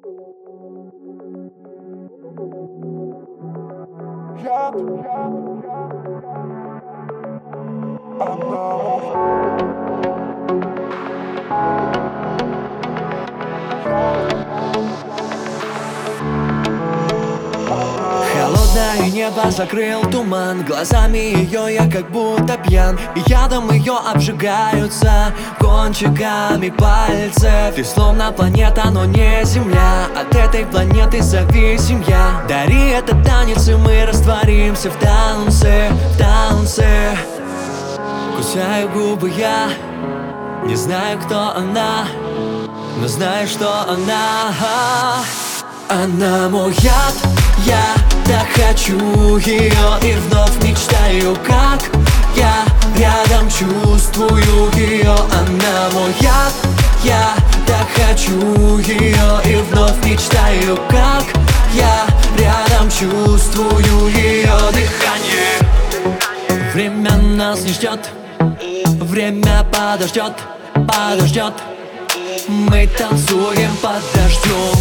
Холодное небо закрыл туман, глазами ее я как будто пьян, и ядом ее обжигаются кончиками пальцев. Ты словно планета, но не земля, от этой планеты зависим я. Дари этот танец, и мы растворимся в танце, в танце. Кусаю губы я, не знаю, кто она, но знаю, что она. Она мой яд, я так хочу ее и вновь мечтаю, как я рядом чувствую ее. Она мой яд, я так хочу ее и вновь мечтаю, как я рядом чувствую ее дыхание. Время нас не ждет, время подождет, подождет. Мы танцуем под дождем.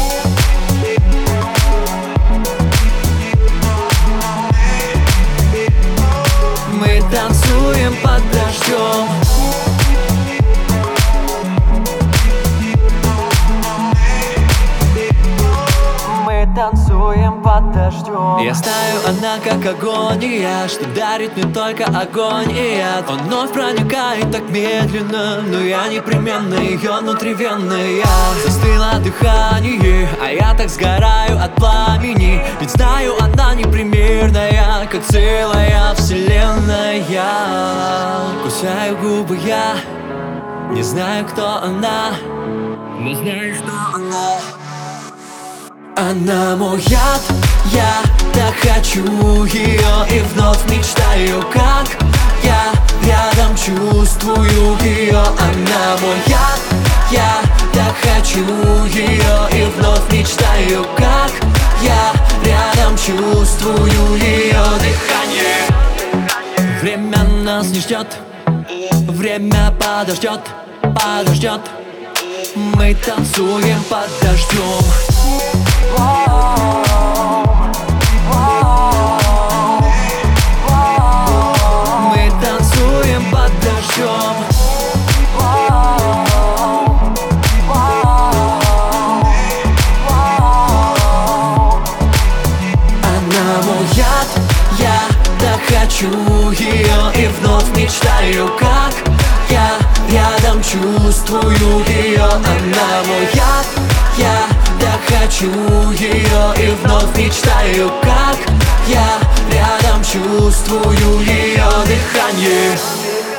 Мы танцуем под дождем. Мы танцуем под дождем. Я знаю, она как агония, что дарит не только огонь и яд. Он вновь проникает так медленно, но я непременно ее внутривенная. Застыло дыхание, а я так сгораю от пламени. Ведь знаю, она непримерная, как целая вселенная. Кусаю губы я, не знаю, кто она, но знаю, что она. Она мой яд, я так хочу ее и вновь мечтаю, как я рядом чувствую ее. Она мой яд, я так хочу ее и вновь мечтаю, как я рядом чувствую ее дыхание. Время нас не ждет, время подождет, подождет. Мы танцуем под дождем. Мы танцуем под дождем. Она мой яд, я так хочу ее и вновь мечтаю, как я рядом чувствую ее. Она мой яд, я так хочу ее и вновь мечтаю, как я рядом чувствую ее дыхание.